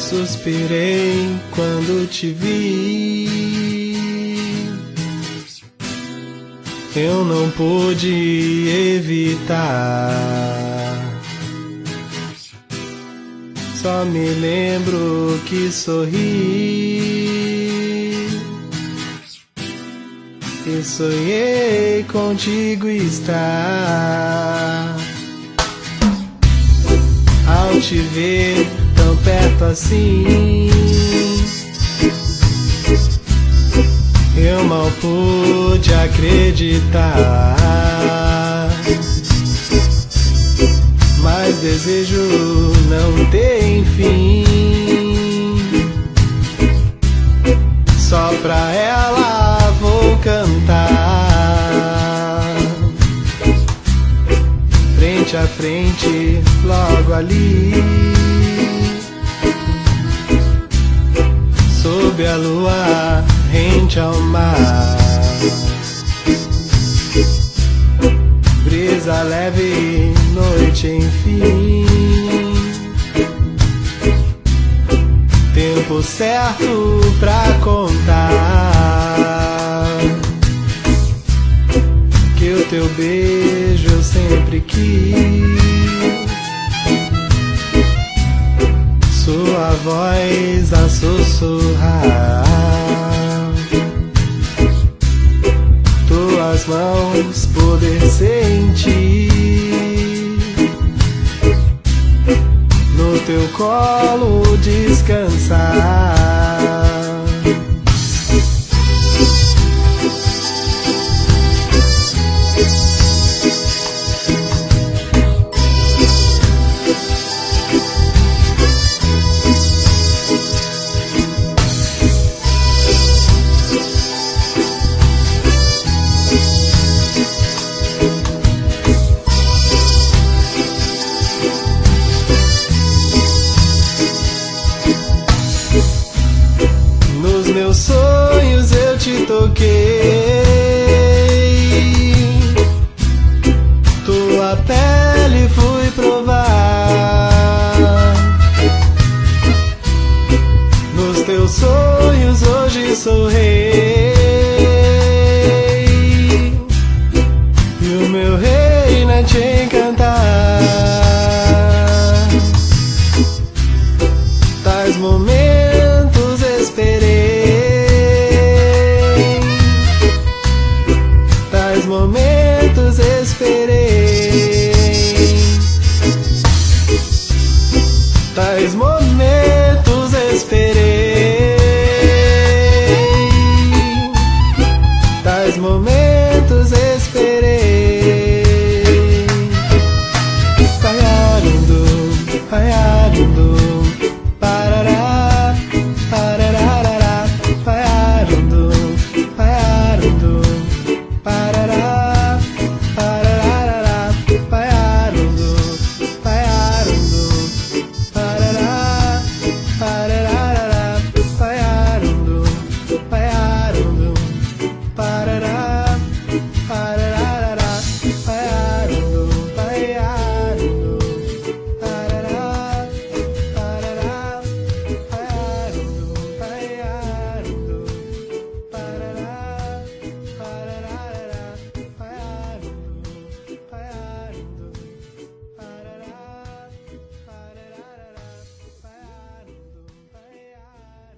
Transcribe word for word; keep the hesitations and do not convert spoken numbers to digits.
Suspirei quando te vi, eu não pude evitar. Só me lembro que sorri e sonhei contigo estar. Ao te ver tão perto assim, eu mal pude acreditar. Mas desejo não tem fim, só pra ela vou cantar. Frente a frente, logo ali, sob a lua rente ao mar. Brisa leve, noite enfim, tempo certo pra contar que o teu beijo eu sempre quis, sua voz a sussurrar, tuas mãos poder sentir, no teu colo descansar. Nos meus sonhos eu te toquei, tua pele fui provar. Nos teus sonhos hoje sou rei, e o meu reino é te encantar. Tais momentos esperei, tais momentos esperei, tais momentos esperei, tais momentos